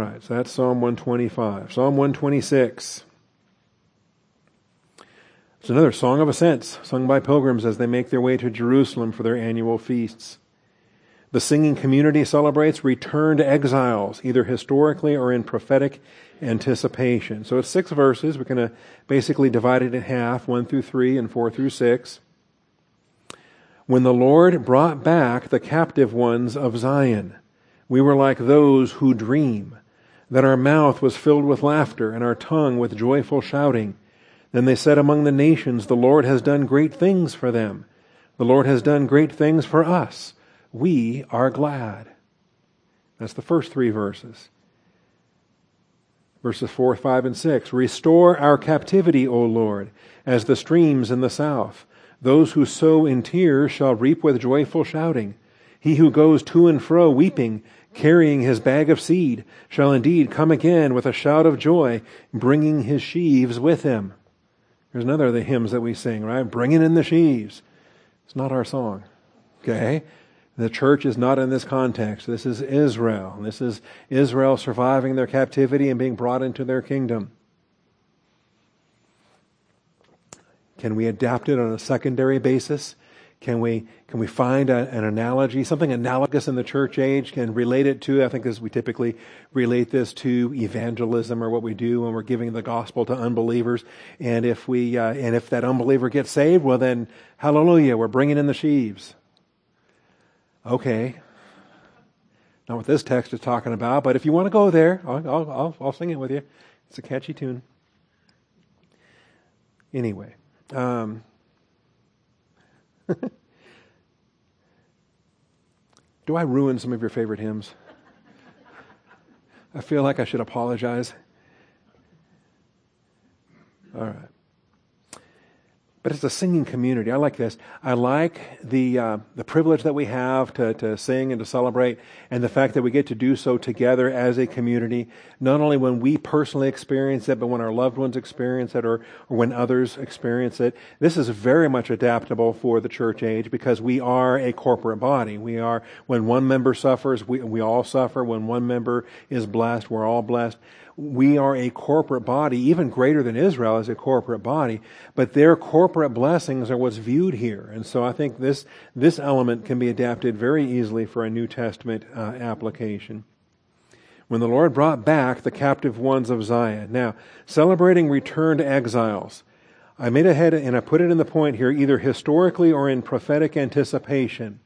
right, so that's Psalm one twenty-five. Psalm one twenty-six. It's another song of ascents, sung by pilgrims as they make their way to Jerusalem for their annual feasts. The singing community celebrates returned exiles, either historically or in prophetic anticipation. So it's six verses. We're going to basically divide it in half, one through three and four through six. When the Lord brought back the captive ones of Zion, we were like those who dream. Then our mouth was filled with laughter and our tongue with joyful shouting. Then they said among the nations, the Lord has done great things for them. The Lord has done great things for us. We are glad. That's the first three verses. Verses four, five, and six. Restore our captivity, O Lord, as the streams in the south. Those who sow in tears shall reap with joyful shouting. He who goes to and fro weeping, carrying his bag of seed, shall indeed come again with a shout of joy, bringing his sheaves with him. There's another of the hymns that we sing, right? Bringing in the sheaves. It's not our song, okay? The church is not in this context. This is Israel. This is Israel surviving their captivity and being brought into their kingdom. Can we adapt it on a secondary basis? Can we can we find a, an analogy, something analogous in the church age, can relate it to, I think as we typically relate this to evangelism, or what we do when we're giving the gospel to unbelievers. And if we uh, and if that unbeliever gets saved, well then, hallelujah, we're bringing in the sheaves. Okay, not what this text is talking about, but if you want to go there, I'll, I'll, I'll, I'll sing it with you. It's a catchy tune. Anyway, um, do I ruin some of your favorite hymns? I feel like I should apologize. All right. But it's a singing community. I like this. I like the uh, the privilege that we have to, to sing and to celebrate, and the fact that we get to do so together as a community, not only when we personally experience it, but when our loved ones experience it, or, or when others experience it. This is very much adaptable for the church age, because we are a corporate body. We are, when one member suffers, we, we all suffer. When one member is blessed, we're all blessed. We are a corporate body, even greater than Israel as a corporate body, but their corporate blessings are what's viewed here. And so I think this this element can be adapted very easily for a New Testament uh, application. When the Lord brought back the captive ones of Zion. Now, celebrating returned exiles. I made ahead, and I put it in the point here, either historically or in prophetic anticipation,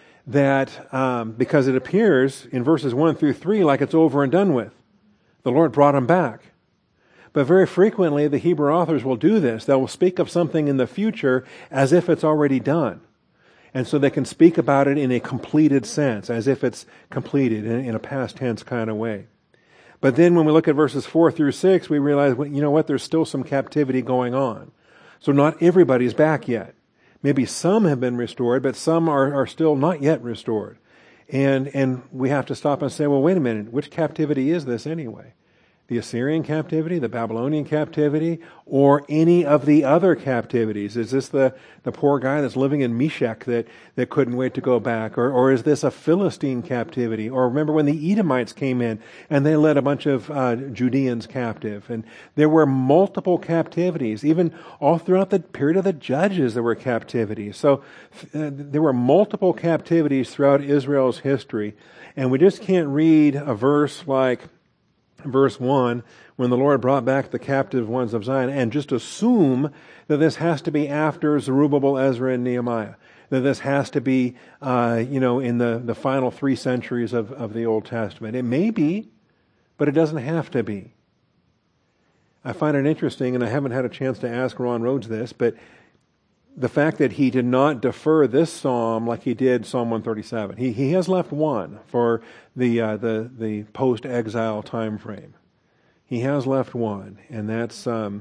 that um, because it appears in verses one through three like it's over and done with. The Lord brought them back. But very frequently, the Hebrew authors will do this. They will speak of something in the future as if it's already done. And so they can speak about it in a completed sense, as if it's completed in, in a past tense kind of way. But then when we look at verses four through six, we realize, well, you know what, there's still some captivity going on. So not everybody's back yet. Maybe some have been restored, but some are, are still not yet restored. And and we have to stop and say, well, wait a minute, which captivity is this anyway? The Assyrian captivity, the Babylonian captivity, or any of the other captivities? Is this the, the poor guy that's living in Meshech that, that couldn't wait to go back? Or, or is this a Philistine captivity? Or remember when the Edomites came in and they led a bunch of uh, Judeans captive? And there were multiple captivities. Even all throughout the period of the Judges, there were captivities. So uh, there were multiple captivities throughout Israel's history. And we just can't read a verse like verse one, when the Lord brought back the captive ones of Zion, and just assume that this has to be after Zerubbabel, Ezra, and Nehemiah. That this has to be, uh, you know, in the, the final three centuries of, of the Old Testament. It may be, but it doesn't have to be. I find it interesting, and I haven't had a chance to ask Ron Rhodes this, but the fact that he did not defer this psalm like he did Psalm one thirty-seven. He he has left one for the uh, the the post-exile time frame. He has left one, and that's um,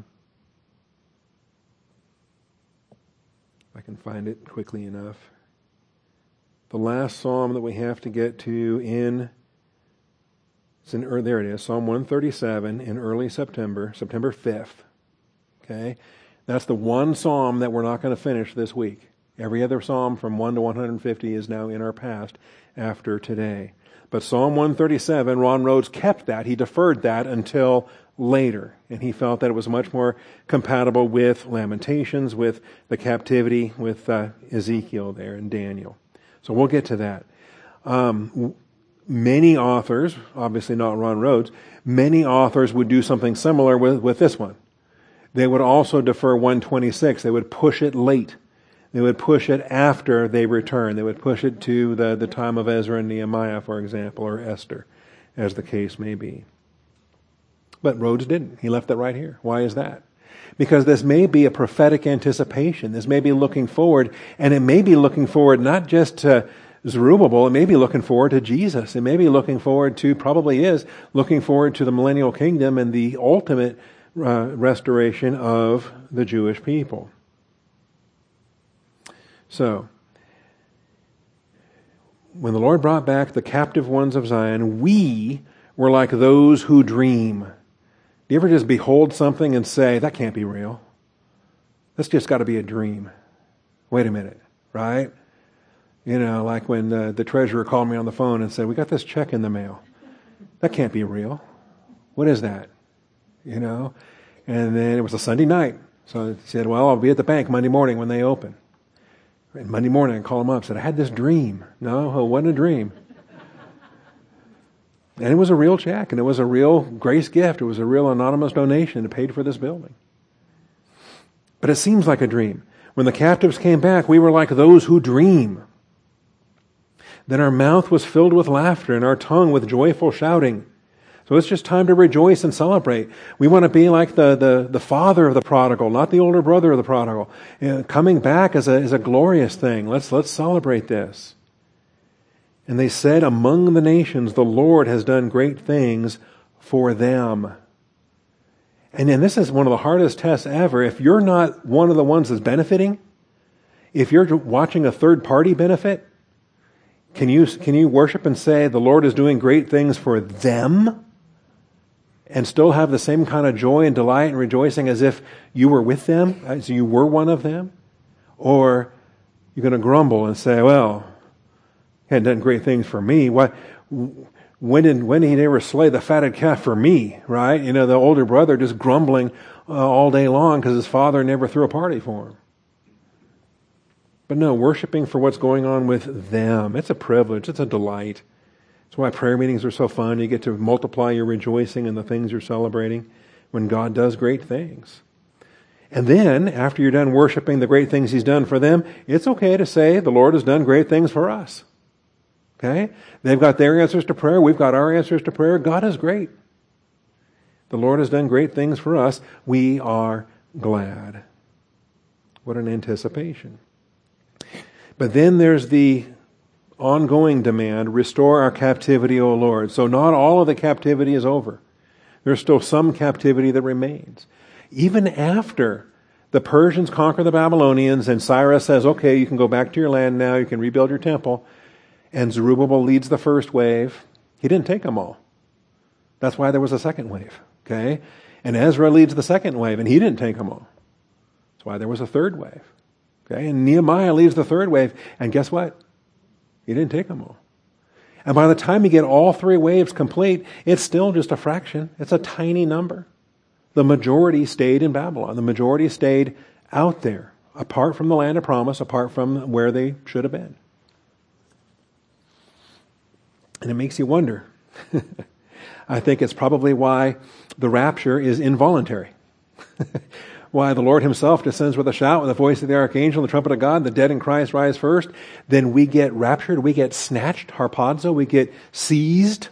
if I can find it quickly enough. The last psalm that we have to get to in it's in er, there it is, Psalm one thirty-seven in early September, September fifth. Okay. That's the one psalm that we're not going to finish this week. Every other psalm from one to one hundred fifty is now in our past after today. But Psalm one thirty-seven, Ron Rhodes kept that. He deferred that until later. And he felt that it was much more compatible with Lamentations, with the captivity, with uh, Ezekiel there and Daniel. So we'll get to that. Um, many authors, obviously not Ron Rhodes, many authors would do something similar with, with this one. They would also defer one twenty-six. They would push it late. They would push it after they return. They would push it to the, the time of Ezra and Nehemiah, for example, or Esther, as the case may be. But Rhodes didn't. He left it right here. Why is that? Because this may be a prophetic anticipation. This may be looking forward, and it may be looking forward not just to Zerubbabel, it may be looking forward to Jesus. It may be looking forward to, probably is, looking forward to the millennial kingdom and the ultimate uh, restoration of the Jewish people. So, when the Lord brought back the captive ones of Zion, we were like those who dream. Do you ever just behold something and say, that can't be real? That's just got to be a dream. Wait a minute, right? You know, like when uh, the treasurer called me on the phone and said, we got this check in the mail. That can't be real. What is that? You know? And then it was a Sunday night. So he said, well, I'll be at the bank Monday morning when they open. And Monday morning I called him up and said, I had this dream. No, it wasn't a dream. And it was a real check, and it was a real grace gift. It was a real anonymous donation that paid for this building. But it seems like a dream. When the captives came back, we were like those who dream. Then our mouth was filled with laughter and our tongue with joyful shouting. So it's just time to rejoice and celebrate. We want to be like the, the, the father of the prodigal, not the older brother of the prodigal. You know, coming back is a, is a glorious thing. Let's, let's celebrate this. And they said, among the nations, the Lord has done great things for them. And then this is one of the hardest tests ever. If you're not one of the ones that's benefiting, if you're watching a third party benefit, can you, can you worship and say the Lord is doing great things for them and still have the same kind of joy and delight and rejoicing as if you were with them, as you were one of them? Or you're going to grumble and say, well, he hadn't done great things for me. Why? When did when did he ever slay the fatted calf for me? Right? You know, the older brother just grumbling uh, all day long because his father never threw a party for him. But no, worshiping for what's going on with them. It's a privilege. It's a delight. That's why prayer meetings are so fun. You get to multiply your rejoicing in the things you're celebrating when God does great things. And then, after you're done worshiping the great things He's done for them, it's okay to say the Lord has done great things for us. Okay? They've got their answers to prayer. We've got our answers to prayer. God is great. The Lord has done great things for us. We are glad. What an anticipation. But then there's the ongoing demand, restore our captivity, O Lord. So not all of the captivity is over. There's still some captivity that remains. Even after the Persians conquer the Babylonians and Cyrus says, okay, you can go back to your land now, you can rebuild your temple, and Zerubbabel leads the first wave, he didn't take them all. That's why there was a second wave. Okay? And Ezra leads the second wave, and he didn't take them all. That's why there was a third wave. Okay? And Nehemiah leads the third wave, and guess what? He didn't take them all. And by the time you get all three waves complete, it's still just a fraction. It's a tiny number. The majority stayed in Babylon. The majority stayed out there, apart from the land of promise, apart from where they should have been. And it makes you wonder. I think it's probably why the rapture is involuntary. Why the Lord Himself descends with a shout, with the voice of the archangel, and the trumpet of God, the dead in Christ rise first. Then we get raptured, we get snatched, harpazo, we get seized.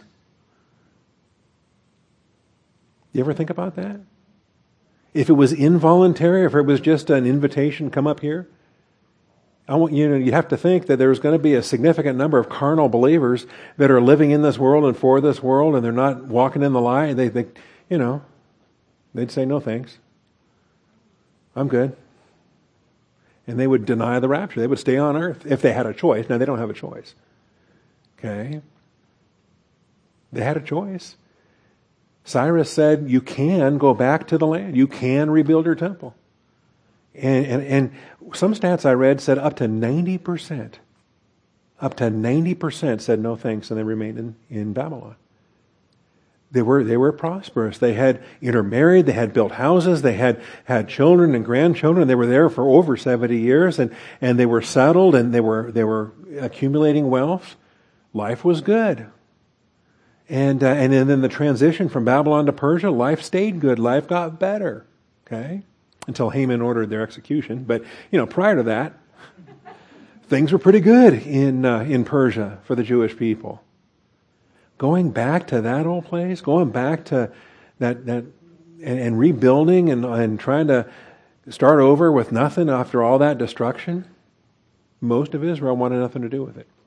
You ever think about that? If it was involuntary, if it was just an invitation, come up here, I want you know, you have to think that there's going to be a significant number of carnal believers that are living in this world and for this world, and they're not walking in the light. They, they, you know, they'd say, no thanks. I'm good. And they would deny the rapture. They would stay on earth if they had a choice. Now, they don't have a choice. Okay? They had a choice. Cyrus said, you can go back to the land. You can rebuild your temple. And, and, and some stats I read said up to ninety percent, up to ninety percent said no thanks and they remained in, in Babylon. They were, they were prosperous. They had intermarried. They had built houses. They had had children and grandchildren. They were there for over seventy years, and, and they were settled, and they were they were accumulating wealth. Life was good. And uh, and then the transition from Babylon to Persia, life stayed good. Life got better. Okay, until Haman ordered their execution. But you know, prior to that, things were pretty good in uh, in Persia for the Jewish people. Going back to that old place, going back to that, that and, and rebuilding and, and trying to start over with nothing after all that destruction, most of Israel wanted nothing to do with it.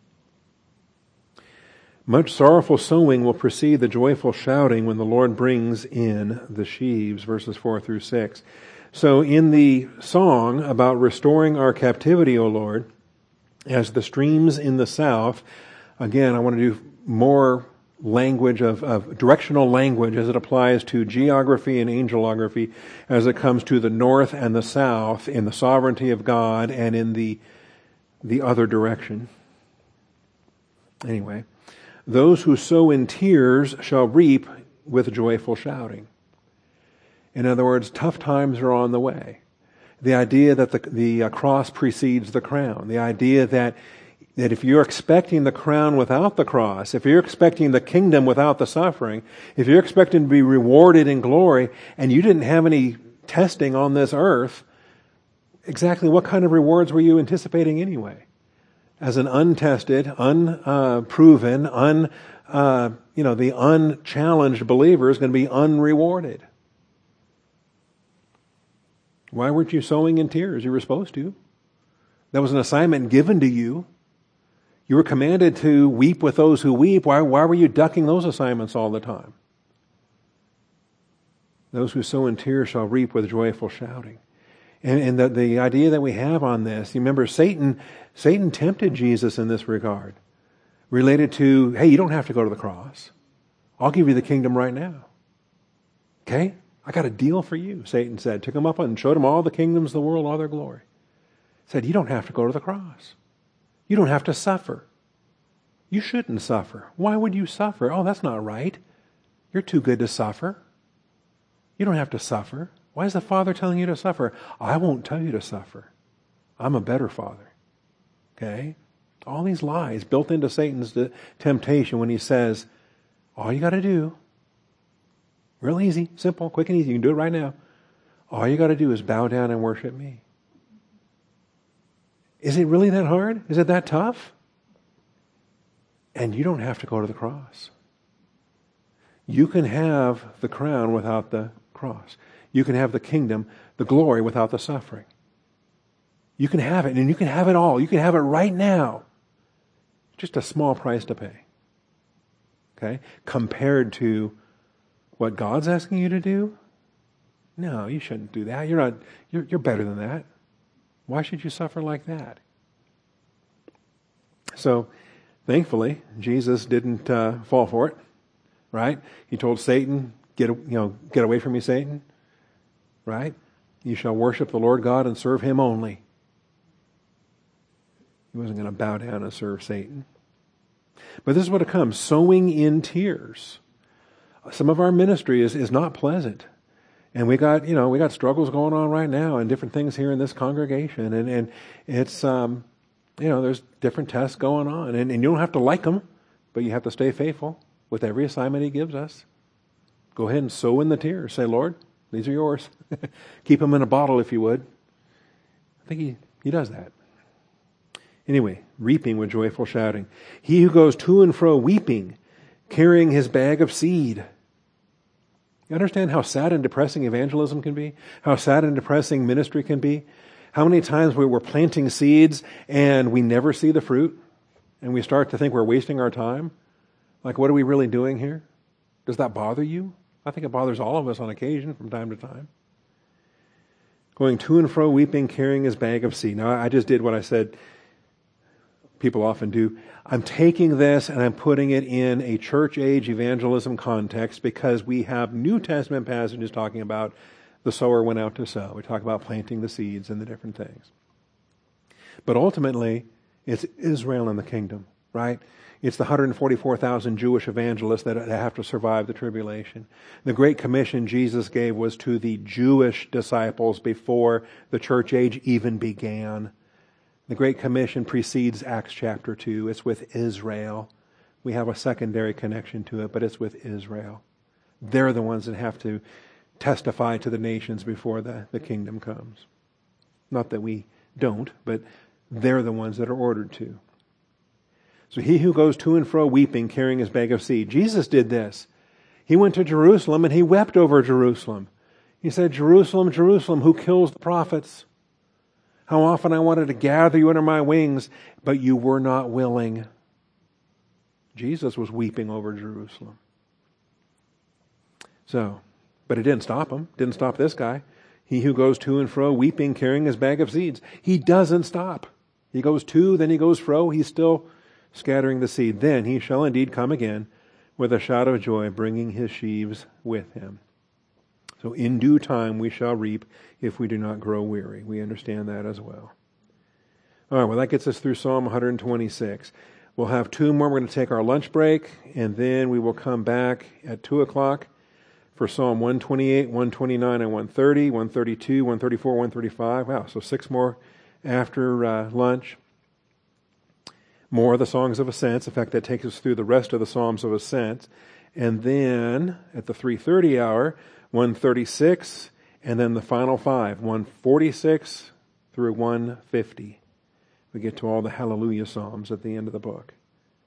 Much sorrowful sowing will precede the joyful shouting when the Lord brings in the sheaves, verses four through six. So in the song about restoring our captivity, O Lord, as the streams in the south, again, I want to do more language of, of directional language as it applies to geography and angelography as it comes to the north and the south in the sovereignty of God and in the the other direction. Anyway, those who sow in tears shall reap with joyful shouting. In other words, tough times are on the way. The idea that the, the cross precedes the crown. The idea that That if you're expecting the crown without the cross, if you're expecting the kingdom without the suffering, if you're expecting to be rewarded in glory, and you didn't have any testing on this earth, exactly what kind of rewards were you anticipating anyway? As an untested, unproven, un, uh, you know, the unchallenged believer is going to be unrewarded. Why weren't you sowing in tears? You were supposed to. That was an assignment given to you. You were commanded to weep with those who weep. Why, why were you ducking those assignments all the time? Those who sow in tears shall reap with joyful shouting. And, and the, the idea that we have on this, you remember Satan, Satan tempted Jesus in this regard. Related to, hey, you don't have to go to the cross. I'll give you the kingdom right now. Okay? I got a deal for you, Satan said. Took him up and showed him all the kingdoms of the world, all their glory. Said, you don't have to go to the cross. You don't have to suffer. You shouldn't suffer. Why would you suffer? Oh, that's not right. You're too good to suffer. You don't have to suffer. Why is the Father telling you to suffer? I won't tell you to suffer. I'm a better Father. Okay? All these lies built into Satan's temptation when he says, all you got to do, real easy, simple, quick and easy, you can do it right now. All you got to do is bow down and worship me. Is it really that hard? Is it that tough? And you don't have to go to the cross. You can have the crown without the cross. You can have the kingdom, the glory without the suffering. You can have it, and you can have it all. You can have it right now. Just a small price to pay. Okay? Compared to what God's asking you to do? No, you shouldn't do that. You're not, you're, you're better than that. Why should you suffer like that? So, thankfully, Jesus didn't uh, fall for it, right? He told Satan, "Get you know, get away from me, Satan." Right? You shall worship the Lord God and serve Him only. He wasn't going to bow down and serve Satan. But this is what it comes: sowing in tears. Some of our ministry is is not pleasant. And we got, you know, we got struggles going on right now and different things here in this congregation. And, and it's, um, you know, there's different tests going on. And, and you don't have to like them, but you have to stay faithful with every assignment He gives us. Go ahead and sow in the tears. Say, Lord, these are yours. Keep them in a bottle if you would. I think he, he does that. Anyway, reaping with joyful shouting. He who goes to and fro weeping, carrying his bag of seed. You understand how sad and depressing evangelism can be? How sad and depressing ministry can be? How many times we were planting seeds and we never see the fruit? And we start to think we're wasting our time? Like, what are we really doing here? Does that bother you? I think it bothers all of us on occasion from time to time. Going to and fro weeping, carrying his bag of seed. Now, I just did what I said people often do. I'm taking this and I'm putting it in a church age evangelism context because we have New Testament passages talking about the sower went out to sow. We talk about planting the seeds and the different things. But ultimately, it's Israel and the kingdom, right? It's the one hundred forty-four thousand Jewish evangelists that have to survive the tribulation. The Great Commission Jesus gave was to the Jewish disciples before the church age even began. The Great Commission precedes Acts chapter two. It's with Israel. We have a secondary connection to it, but it's with Israel. They're the ones that have to testify to the nations before the, the kingdom comes. Not that we don't, but they're the ones that are ordered to. So he who goes to and fro weeping, carrying his bag of seed. Jesus did this. He went to Jerusalem and he wept over Jerusalem. He said, Jerusalem, Jerusalem, who kills the prophets? How often I wanted to gather you under my wings, but you were not willing. Jesus was weeping over Jerusalem. So, but it didn't stop him. Didn't stop this guy. He who goes to and fro weeping, carrying his bag of seeds. He doesn't stop. He goes to, then he goes fro. He's still scattering the seed. Then he shall indeed come again with a shout of joy, bringing his sheaves with him. So in due time we shall reap if we do not grow weary. We understand that as well. All right, well, that gets us through Psalm one twenty-six. We'll have two more. We're going to take our lunch break, and then we will come back at two o'clock for Psalm one twenty-eight, one twenty-nine, and one thirty, one thirty-two, one thirty-four, one thirty-five. Wow, so six more after uh, lunch. More of the Songs of Ascents. In fact, that takes us through the rest of the Psalms of Ascent. And then at the three thirty hour, one thirty-six, and then the final five, one forty-six through one fifty. We get to all the Hallelujah Psalms at the end of the book.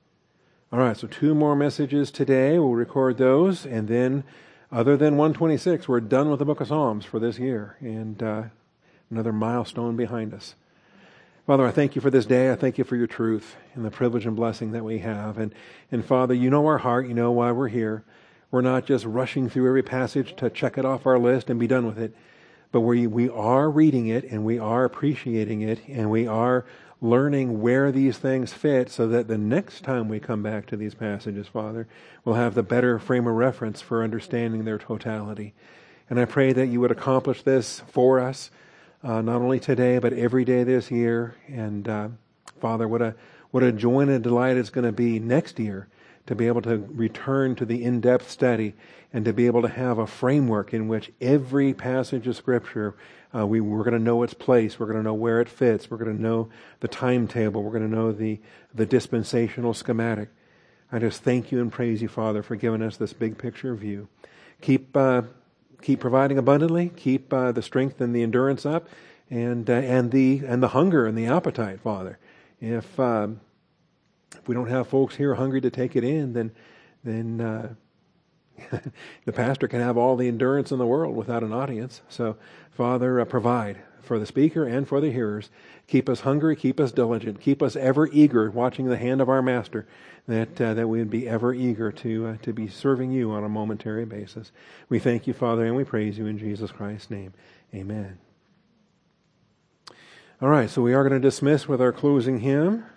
All right, so two more messages today. We'll record those, and then other than one twenty-six, we're done with the book of Psalms for this year, and uh, another milestone behind us. Father, I thank you for this day. I thank you for your truth and the privilege and blessing that we have. And, and Father, you know our heart. You know why we're here. We're not just rushing through every passage to check it off our list and be done with it. But we, we are reading it, and we are appreciating it, and we are learning where these things fit so that the next time we come back to these passages, Father, we'll have the better frame of reference for understanding their totality. And I pray that you would accomplish this for us, Uh, not only today, but every day this year. And uh, Father, what a what a joy and a delight it's going to be next year to be able to return to the in-depth study and to be able to have a framework in which every passage of Scripture, uh, we, we're going to know its place, we're going to know where it fits, we're going to know the timetable, we're going to know the, the dispensational schematic. I just thank you and praise you, Father, for giving us this big picture view. Keep uh, Keep providing abundantly. Keep uh, the strength and the endurance up, and uh, and the and the hunger and the appetite, Father. If um, if we don't have folks here hungry to take it in, then then uh, the pastor can have all the endurance in the world without an audience. So, Father, uh, provide for the speaker and for the hearers. Keep us hungry. Keep us diligent. Keep us ever eager, watching the hand of our Master. That uh, that we would be ever eager to uh, to be serving you on a momentary basis. We thank you, Father, and we praise you in Jesus Christ's name. Amen. All right, so we are going to dismiss with our closing hymn.